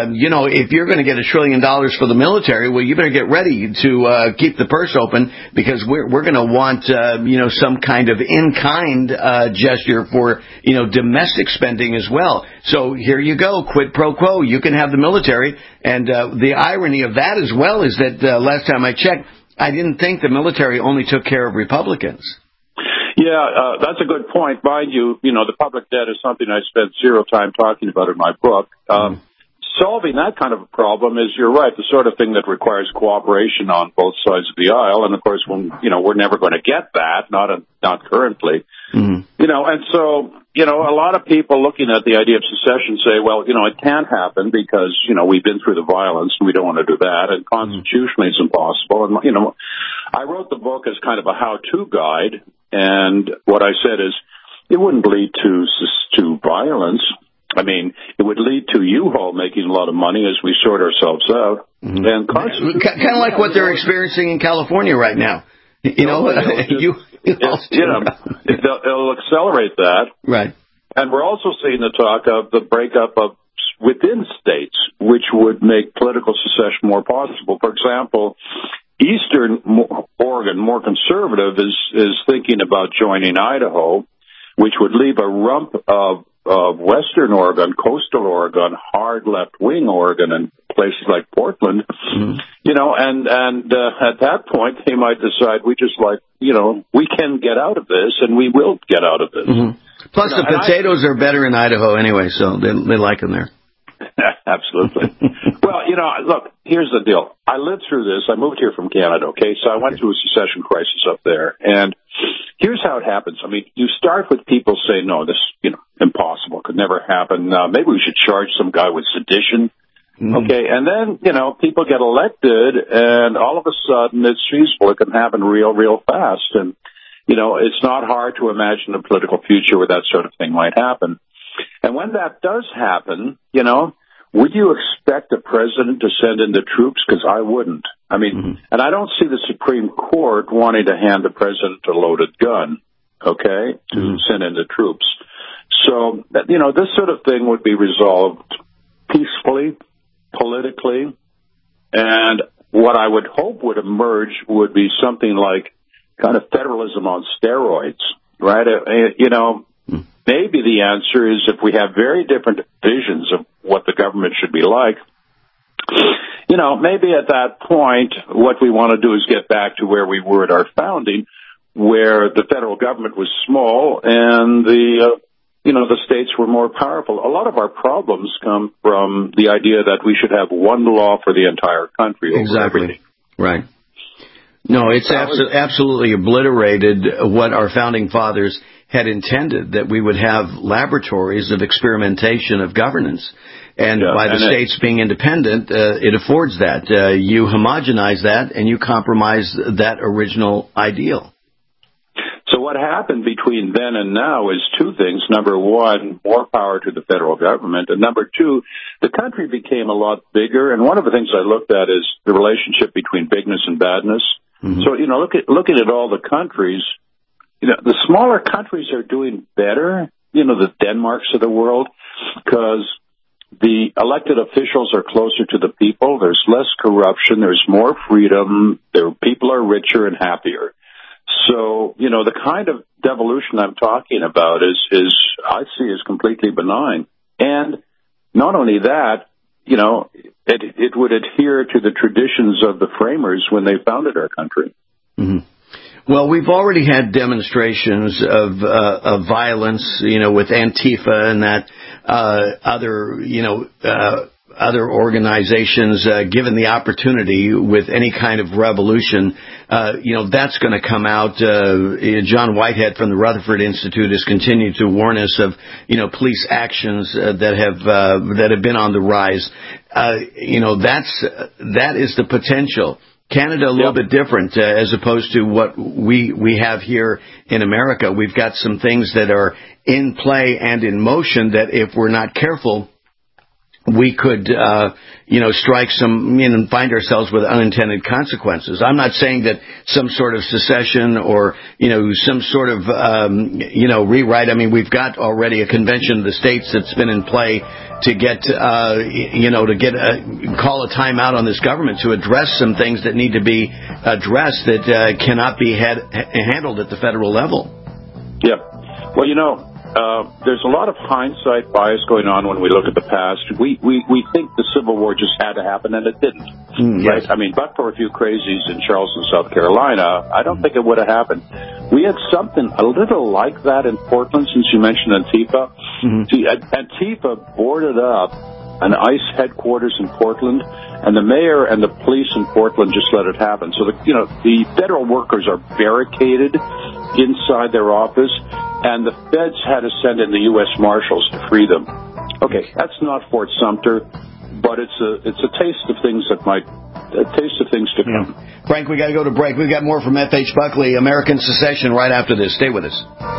if you're going to get $1 trillion for the military, well, you better get ready to keep the purse open, because we're going to want, some kind of in-kind gesture for, domestic spending as well. So here you go, quid pro quo. You can have the military. And the irony of that as well is that last time I checked, I didn't think the military only took care of Republicans. Yeah, that's a good point. Mind you, the public debt is something I spent zero time talking about in my book. Solving that kind of a problem is, you're right, the sort of thing that requires cooperation on both sides of the aisle. And of course, we're never going to get that, not currently. And so, a lot of people looking at the idea of secession say, well, it can't happen because, we've been through the violence and we don't want to do that. And constitutionally it's impossible. And, I wrote the book as kind of a how-to guide. And what I said is, it wouldn't lead to violence. I mean, it would lead to U-Haul making a lot of money as we sort ourselves out. And kind of like what they're experiencing in California right now. It'll accelerate that. Right. And we're also seeing the talk of the breakup of within states, which would make political secession more possible. For example, Eastern Oregon, more conservative, is thinking about joining Idaho, which would leave a rump of Western Oregon, coastal Oregon, hard left-wing Oregon, and places like Portland, and at that point they might decide we can get out of this, and we will get out of this. Plus, the potatoes are better in Idaho anyway, so they like them there. Absolutely. Well, look, here's the deal. I lived through this. I moved here from Canada, okay? So I went through a secession crisis up there. And here's how it happens. I mean, you start with people saying, no, this, impossible, could never happen. Maybe we should charge some guy with sedition. Okay, and then, people get elected, and all of a sudden it's feasible. It can happen real fast. And, it's not hard to imagine a political future where that sort of thing might happen. And when that does happen, would you expect the president to send in the troops? Because I wouldn't. I mean, and I don't see the Supreme Court wanting to hand the president a loaded gun, okay, to send in the troops. So, this sort of thing would be resolved peacefully, politically, and what I would hope would emerge would be something like kind of federalism on steroids, right? Maybe the answer is, if we have very different visions of what the government should be like, maybe at that point, what we want to do is get back to where we were at our founding, where the federal government was small and the states were more powerful. A lot of our problems come from the idea that we should have one law for the entire country over everything. Right. No, it's absolutely obliterated what our founding fathers had intended, that we would have laboratories of experimentation of governance. And by the states being independent, it affords that. You homogenize that, and you compromise that original ideal. So what happened between then and now is two things. Number one, more power to the federal government. And number two, the country became a lot bigger. And one of the things I looked at is the relationship between bigness and badness. Mm-hmm. So, looking at all the countries, the smaller countries are doing better, the Denmarks of the world, because the elected officials are closer to the people. There's less corruption. There's more freedom. People are richer and happier. So, the kind of devolution I'm talking about is I see as completely benign. And not only that, it would adhere to the traditions of the framers when they founded our country. Mm-hmm. Well, we've already had demonstrations of violence, with Antifa and that other organizations given the opportunity with any kind of revolution, that's going to come out. John Whitehead from the Rutherford Institute has continued to warn us of, police actions that have been on the rise. That is the potential. Canada a little bit different as opposed to what we have here in America. We've got some things that are in play and in motion that if we're not careful, we could, strike some, and find ourselves with unintended consequences. I'm not saying that some sort of secession or, some sort of, rewrite. I mean, we've got already a convention of the states that's been in play to get, call a timeout on this government to address some things that need to be addressed that cannot be handled at the federal level. Yeah. Well, there's a lot of hindsight bias going on when we look at the past. We think the Civil War just had to happen, and it didn't. Right? I mean, but for a few crazies in Charleston, South Carolina, I don't think it would have happened. We had something a little like that in Portland, since you mentioned Antifa. Mm-hmm. See, Antifa boarded up an ICE headquarters in Portland, and the mayor and the police in Portland just let it happen. So the federal workers are barricaded inside their office, and the feds had to send in the U.S. Marshals to free them. Okay, that's not Fort Sumter, but it's a taste of things to come. Frank, we got to go to break. We've got more from F.H. Buckley, American Secession, right after this. Stay with us.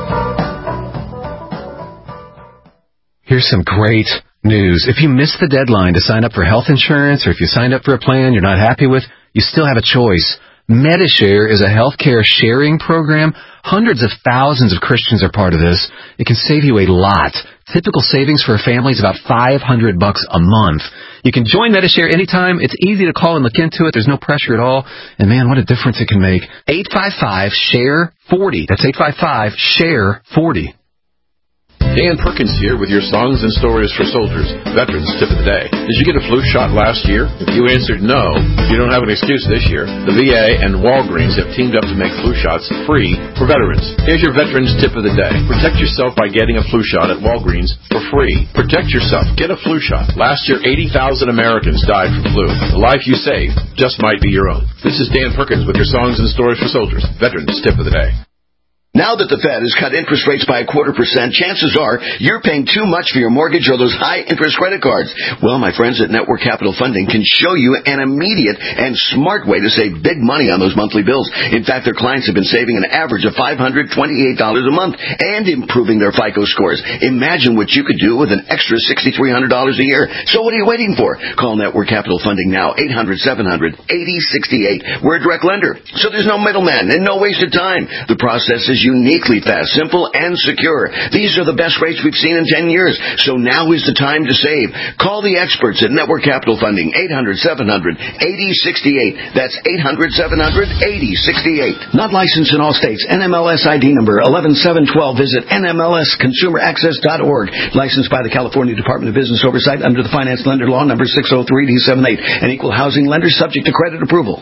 Here's some great news. If you missed the deadline to sign up for health insurance, or if you signed up for a plan you're not happy with, you still have a choice. Medishare is a healthcare sharing program. Hundreds of thousands of Christians are part of this. It can save you a lot. Typical savings for a family is about $500 a month. You can join Medishare anytime. It's easy to call and look into it. There's no pressure at all. And man, what a difference it can make. 855-SHARE-40. That's 855-SHARE-40. Dan Perkins here with your Songs and Stories for Soldiers, Veterans Tip of the Day. Did you get a flu shot last year? If you answered no, you don't have an excuse this year. The VA and Walgreens have teamed up to make flu shots free for veterans. Here's your Veterans Tip of the Day. Protect yourself by getting a flu shot at Walgreens for free. Protect yourself. Get a flu shot. Last year, 80,000 Americans died from flu. The life you save just might be your own. This is Dan Perkins with your Songs and Stories for Soldiers, Veterans Tip of the Day. Now that the Fed has cut interest rates by 0.25%, chances are you're paying too much for your mortgage or those high-interest credit cards. Well, my friends at Network Capital Funding can show you an immediate and smart way to save big money on those monthly bills. In fact, their clients have been saving an average of $528 a month and improving their FICO scores. Imagine what you could do with an extra $6,300 a year. So what are you waiting for? Call Network Capital Funding now, 800-700-8068. We're a direct lender, so there's no middleman and no wasted time. The process is uniquely fast, simple, and secure. These are the best rates we've seen in 10 years, so now is the time to save. Call the experts at Network Capital Funding, 800-700-8068. That's 800-700-8068. Not licensed in all states. NMLS ID number 11712. Visit NMLSconsumeraccess.org. Licensed by the California Department of Business Oversight under the Finance Lender Law number 603-D78. An equal housing lender subject to credit approval.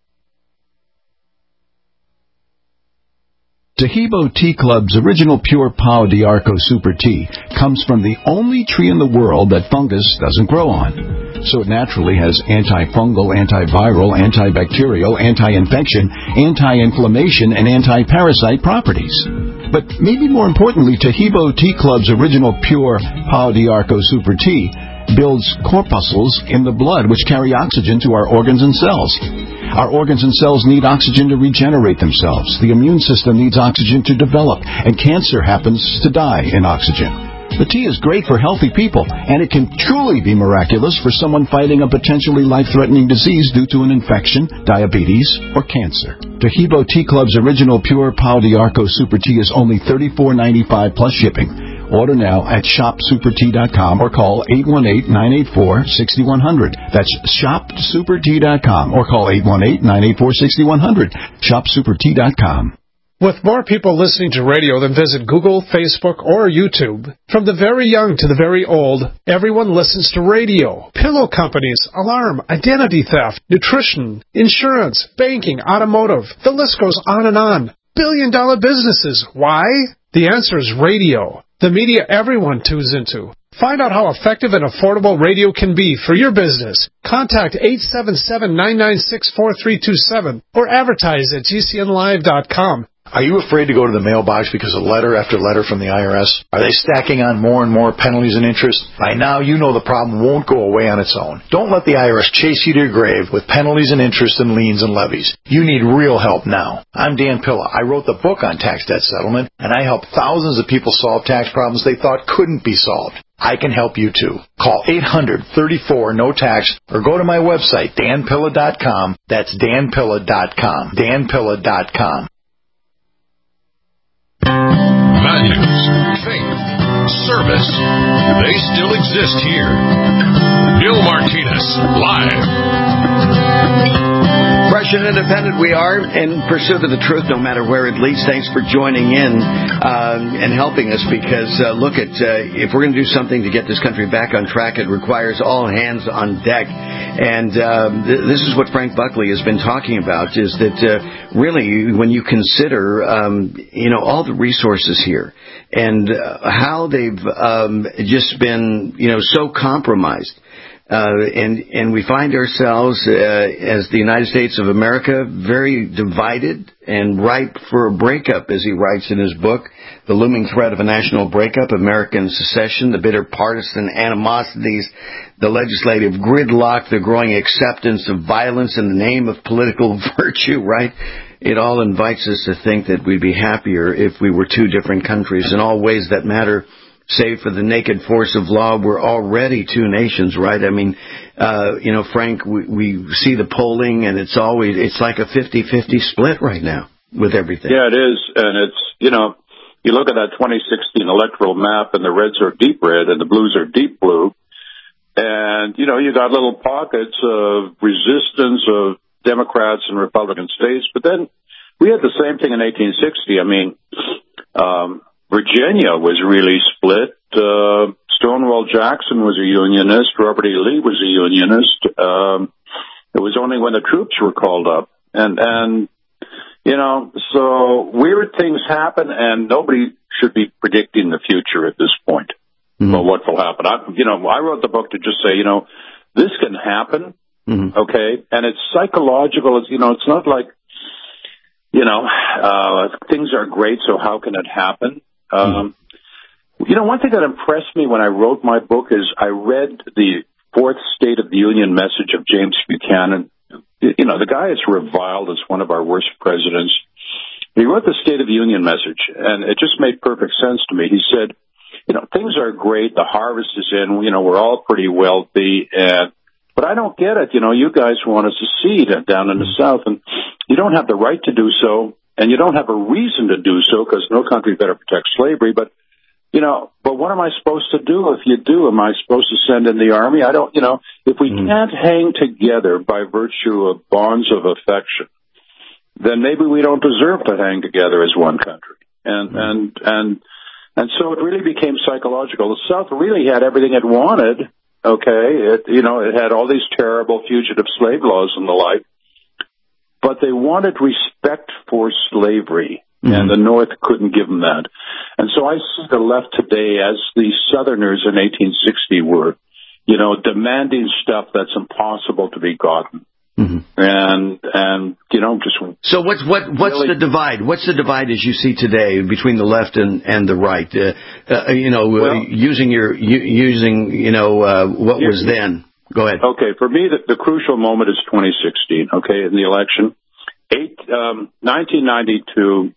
Tahibo Tea Club's original pure Pau d'Arco Super Tea comes from the only tree in the world that fungus doesn't grow on. so it naturally has antifungal, antiviral, antibacterial, anti-infection, anti-inflammation, and anti-parasite properties. But maybe more importantly, Tahibo Tea Club's original pure Pau d'Arco Super Tea builds corpuscles in the blood which carry oxygen to our organs and cells. Our organs and cells need oxygen to regenerate themselves. The immune system needs oxygen to develop, and cancer happens to die in oxygen. The tea is great for healthy people, and it can truly be miraculous for someone fighting a potentially life-threatening disease due to an infection, diabetes, or cancer. Tahibo Tea Club's original pure Pau d'Arco Super Tea is only $34.95 plus shipping. Order now at shopsupertea.com or call 818-984-6100. That's shopsupertea.com or call 818-984-6100. Shopsupertea.com. With more people listening to radio than visit Google, Facebook, or YouTube, from the very young to the very old, everyone listens to radio. Pillow companies, alarm, identity theft, nutrition, insurance, banking, automotive. The list goes on and on. Billion-dollar businesses. Why? The answer is radio. The media everyone tunes into. Find out how effective and affordable radio can be for your business. Contact 877-996-4327 or advertise at gcnlive.com. Are you afraid to go to the mailbox because of letter after letter from the IRS? Are they stacking on more and more penalties and interest? By now, you know the problem won't go away on its own. Don't let the IRS chase you to your grave with penalties and interest and liens and levies. You need real help now. I'm Dan Pilla. I wrote the book on tax debt settlement, and I help thousands of people solve tax problems they thought couldn't be solved. I can help you too. Call 800-34-NO-TAX or go to my website, danpilla.com. That's danpilla.com. danpilla.com. Values, faith, service, they still exist here. Bill Martinez, live. Fresh and independent we are in pursuit of the truth no matter where it leads. Thanks for joining in and helping us because, if we're going to do something to get this country back on track, it requires all hands on deck. And this is what Frank Buckley has been talking about, is that really when you consider, all the resources here and how they've just been, so compromised. And we find ourselves, as the United States of America, very divided and ripe for a breakup, as he writes in his book, The Looming Threat of a National Breakup, American Secession, the Bitter Partisan Animosities, the Legislative Gridlock, the Growing Acceptance of Violence in the Name of Political Virtue, right? It all invites us to think that we'd be happier if we were two different countries in all ways that matter. Save for the naked force of law, we're already two nations, right? I mean, Frank, we see the polling, and it's like a 50-50 split right now with everything. Yeah, it is. And it's, you look at that 2016 electoral map, and the reds are deep red and the blues are deep blue. And, you got little pockets of resistance of Democrats and Republican states. But then we had the same thing in 1860. I mean, Virginia was really split. Stonewall Jackson was a Unionist. Robert E. Lee was a Unionist. It was only when the troops were called up. And so weird things happen, and nobody should be predicting the future at this point. Mm-hmm. Well, what will happen? I wrote the book to just say, this can happen, mm-hmm. Okay? And it's psychological. It's not like, things are great, so how can it happen? One thing that impressed me when I wrote my book is I read the fourth State of the Union message of James Buchanan. The guy is reviled as one of our worst presidents. He wrote the State of the Union message, and it just made perfect sense to me. He said, things are great. The harvest is in. We're all pretty wealthy, but I don't get it. You guys want us to secede down in the South, and you don't have the right to do so. And you don't have a reason to do so because no country better protect slavery. But what am I supposed to do if you do? Am I supposed to send in the army? I don't, if we can't hang together by virtue of bonds of affection, then maybe we don't deserve to hang together as one country. And so it really became psychological. The South really had everything it wanted. Okay. It had all these terrible fugitive slave laws and the like. But they wanted respect for slavery, and the North couldn't give them that. And so I see the left today as the Southerners in 1860 were. demanding stuff that's impossible to be gotten. Mm-hmm. And just. So what's really, the divide? What's the divide as you see today between the left and the right? Using what was then. Go ahead. Okay, for me, the crucial moment is 2016. Okay, in the election, 1992.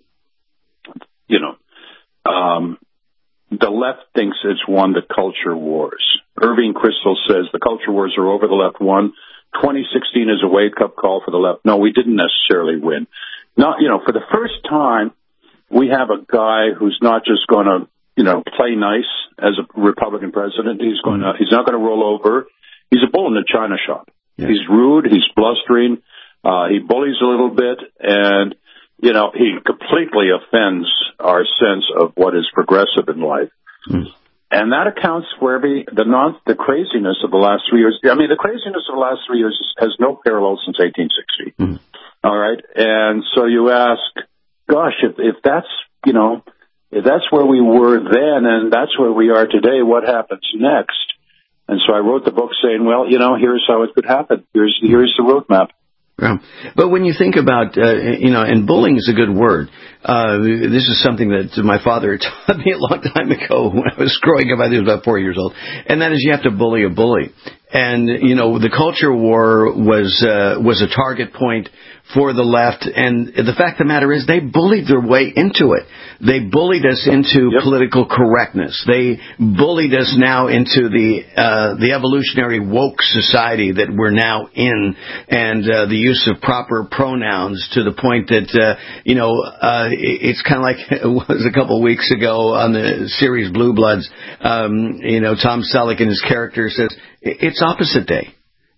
The left thinks it's won the culture wars. Irving Kristol says the culture wars are over. The left won. 2016 is a wake-up call for the left. No, we didn't necessarily win. For the first time, we have a guy who's not just going to, play nice as a Republican president. He's not going to roll over. He's a bull in the china shop. Yes. He's rude. He's blustering. He bullies a little bit, and he completely offends our sense of what is progressive in life. Mm. And that accounts for the craziness of the last 3 years. I mean, the craziness of the last 3 years has no parallel since 1860. Mm. All right. And so you ask, gosh, if that's where we were then and that's where we are today, what happens next? And so I wrote the book saying, well, here's how it could happen. Here's the roadmap. Yeah. But when you think about, and bullying is a good word. This is something that my father taught me a long time ago when I was growing up. I was about 4 years old. And that is you have to bully a bully. And, the culture war was a target point for the left. And the fact of the matter is they bullied their way into it. They bullied us into political correctness. They bullied us now into the evolutionary woke society that we're now in, and the use of proper pronouns to the point that, it's kind of like it was a couple of weeks ago on the series Blue Bloods. Tom Selleck and his character says, it's opposite day.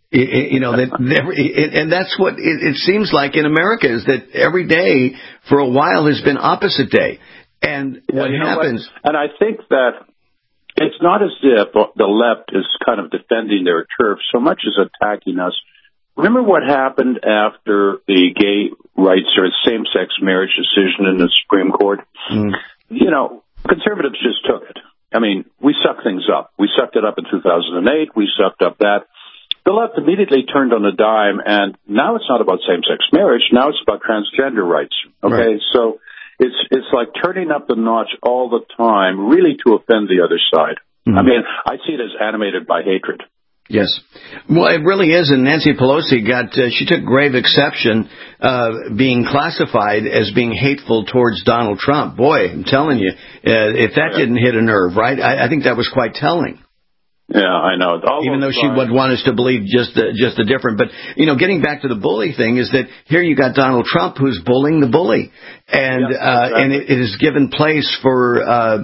And that's what it seems like in America, is that every day for a while has been opposite day. And what happens... And I think that it's not as if the left is kind of defending their turf so much as attacking us. Remember what happened after the gay rights or same-sex marriage decision in the Supreme Court? Mm. Conservatives just took it. I mean, we sucked things up. We sucked it up in 2008. We sucked up that. The left immediately turned on a dime, and now it's not about same-sex marriage. Now it's about transgender rights. Okay, right. So it's like turning up the notch all the time, really to offend the other side. Mm-hmm. I mean, I see it as animated by hatred. Yes. Well, it really is, and Nancy Pelosi she took grave exception being classified as being hateful towards Donald Trump. Boy, I'm telling you, if that didn't hit a nerve, right, I think that was quite telling. Yeah, I know. Even though she would want us to believe just the different. But, getting back to the bully thing is that here you got Donald Trump who's bullying the bully. And exactly. And it has given place for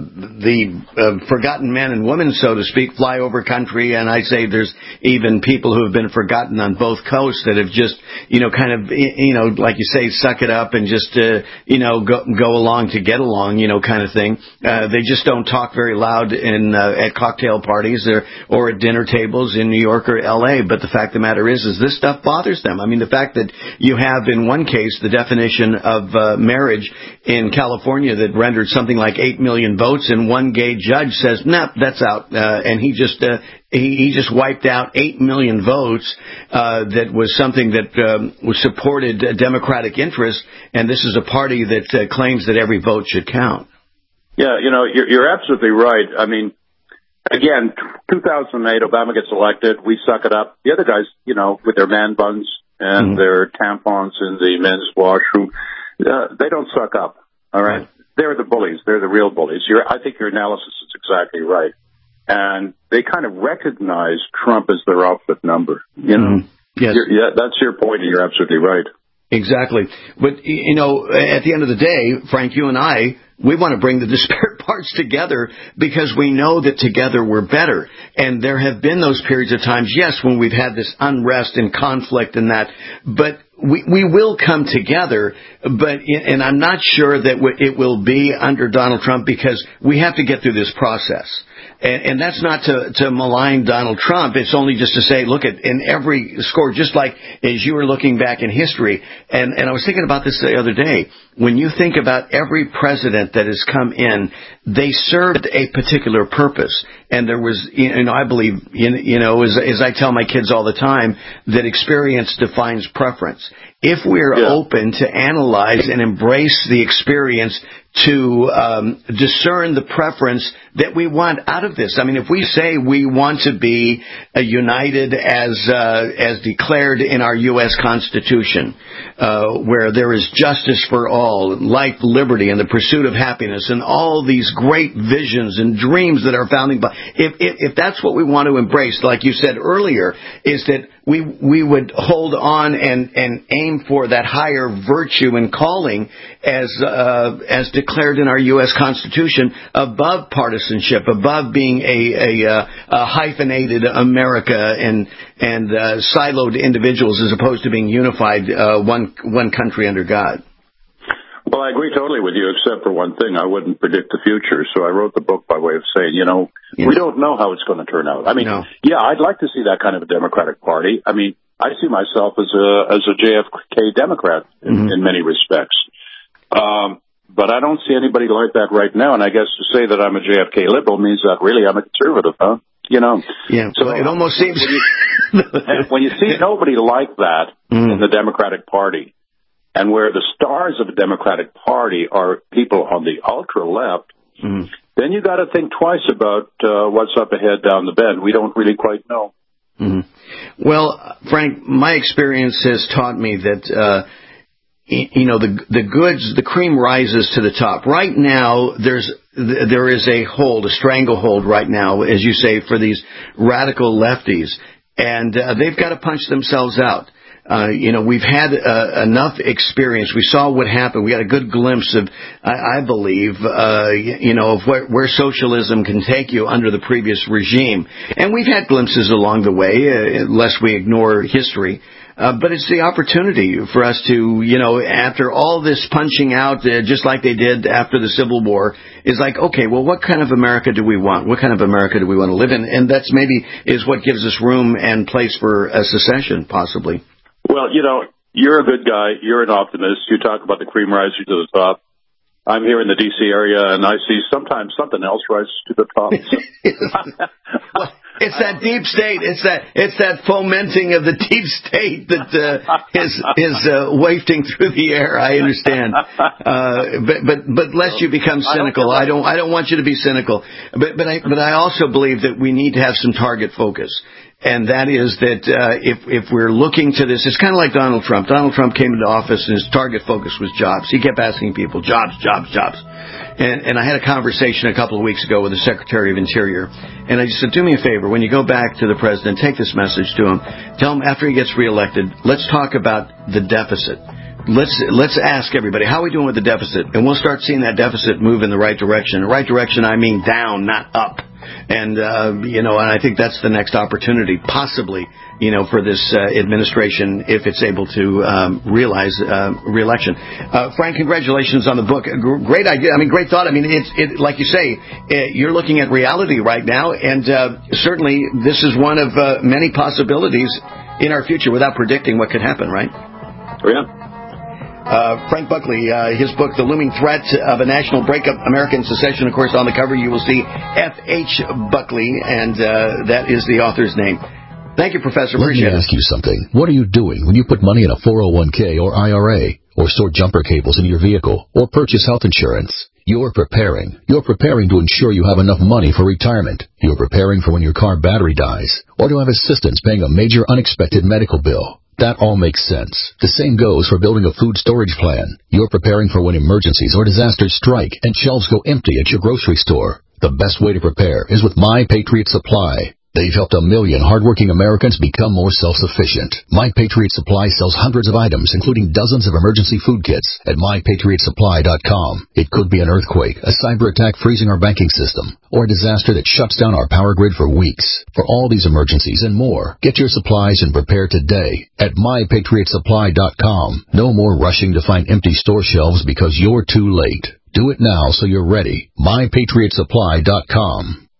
the forgotten men and women, so to speak, flyover country. And I say there's even people who have been forgotten on both coasts that have just, kind of, like you say, suck it up and just, go along to get along, kind of thing. They just don't talk very loud at cocktail parties or at dinner tables in New York or L.A. But the fact of the matter is this stuff bothers them. I mean, the fact that you have in one case the definition of marriage in California that rendered something like 8 million votes, and one gay judge says, "Nah, that's out," and he just wiped out 8 million votes. That was something that supported democratic interest, and this is a party that claims that every vote should count. Yeah, you're absolutely right. I mean, again, 2008, Obama gets elected. We suck it up. The other guys, with their man buns and their tampons in the men's washroom, they don't suck up. All right? They're the bullies. They're the real bullies. I think your analysis is exactly right. And they kind of recognize Trump as their outfit number. Yes. That's your point, and you're absolutely right. Exactly. But, at the end of the day, Frank, you and I, we want to bring the disparate parts together because we know that together we're better. And there have been those periods of times, yes, when we've had this unrest and conflict and that, but we will come together, and I'm not sure that it will be under Donald Trump because we have to get through this process. And that's not to malign Donald Trump. It's only just to say, look, in every score, just like as you were looking back in history, and I was thinking about this the other day, when you think about every president that has come in, they served a particular purpose. And there was, I believe, as I tell my kids all the time, that experience defines preference. If we're open to analyze and embrace the experience to discern the preference that we want out of this. I mean, if we say we want to be united as declared in our U.S. Constitution, where there is justice for all, life, liberty, and the pursuit of happiness, and all these great visions and dreams that our founding, if that's what we want to embrace, like you said earlier, is that we would hold on and aim for that higher virtue and calling as declared in our U.S. Constitution, above partisanship, above being a hyphenated America and siloed individuals, as opposed to being unified, one country under God. Well, I agree totally with you, except for one thing. I wouldn't predict the future, so I wrote the book by way of saying, we don't know how it's going to turn out. I mean, I'd like to see that kind of a Democratic Party. I mean, I see myself as a JFK Democrat in many respects. But I don't see anybody like that right now, and I guess to say that I'm a JFK liberal means that really I'm a conservative, huh? Yeah, so it almost seems... when you see nobody like that in the Democratic Party, and where the stars of the Democratic Party are people on the ultra-left, then you got to think twice about what's up ahead down the bend. We don't really quite know. Well, Frank, my experience has taught me that... the cream rises to the top. Right now, there is a stranglehold right now, as you say, for these radical lefties, and they've got to punch themselves out. We've had enough experience. We saw what happened. We got a good glimpse of, I believe, of where socialism can take you under the previous regime. And we've had glimpses along the way, lest we ignore history. But it's the opportunity for us to, after all this punching out, just like they did after the Civil War, is like, okay, well, what kind of America do we want? What kind of America do we want to live in? And that's maybe is what gives us room and place for a secession, possibly. Well, you're a good guy. You're an optimist. You talk about the cream rising to the top. I'm here in the D.C. area, and I see sometimes something else rises to the top. Well, it's that deep state. It's that fomenting of the deep state that is wafting through the air. I understand, but lest you become cynical, I don't want you to be cynical. But I also believe that we need to have some target focus. And that is that if we're looking to this, it's kind of like Donald Trump. Donald Trump came into office and his target focus was jobs. He kept asking people, jobs, jobs, jobs. And I had a conversation a couple of weeks ago with the Secretary of Interior. And I just said, do me a favor, when you go back to the President, take this message to him. Tell him after he gets reelected, let's talk about the deficit. Let's ask everybody, how are we doing with the deficit? And we'll start seeing that deficit move in the right direction. The right direction, I mean down, not up. And, and I think that's the next opportunity, possibly, for this administration, if it's able to realize re-election. Frank, congratulations on the book. Great idea. I mean, great thought. I mean, it like you say, you're looking at reality right now, and certainly this is one of many possibilities in our future without predicting what could happen, right? Oh, yeah. Frank Buckley, his book, The Looming Threat of a National Breakup, American Secession. Of course, on the cover you will see F.H. Buckley, and that is the author's name. Thank you, Professor. Appreciate it. Let me ask you something. What are you doing when you put money in a 401k or IRA, or store jumper cables in your vehicle, or purchase health insurance? You're preparing. You're preparing to ensure you have enough money for retirement. You're preparing for when your car battery dies, or to have assistance paying a major unexpected medical bill. That all makes sense. The same goes for building a food storage plan. You're preparing for when emergencies or disasters strike and shelves go empty at your grocery store. The best way to prepare is with My Patriot Supply. They've helped 1 million hardworking Americans become more self-sufficient. My Patriot Supply sells hundreds of items, including dozens of emergency food kits at MyPatriotSupply.com. It could be an earthquake, a cyber attack freezing our banking system, or a disaster that shuts down our power grid for weeks. For all these emergencies and more, get your supplies and prepare today at MyPatriotSupply.com. No more rushing to find empty store shelves because you're too late. Do it now so you're ready. MyPatriotSupply.com.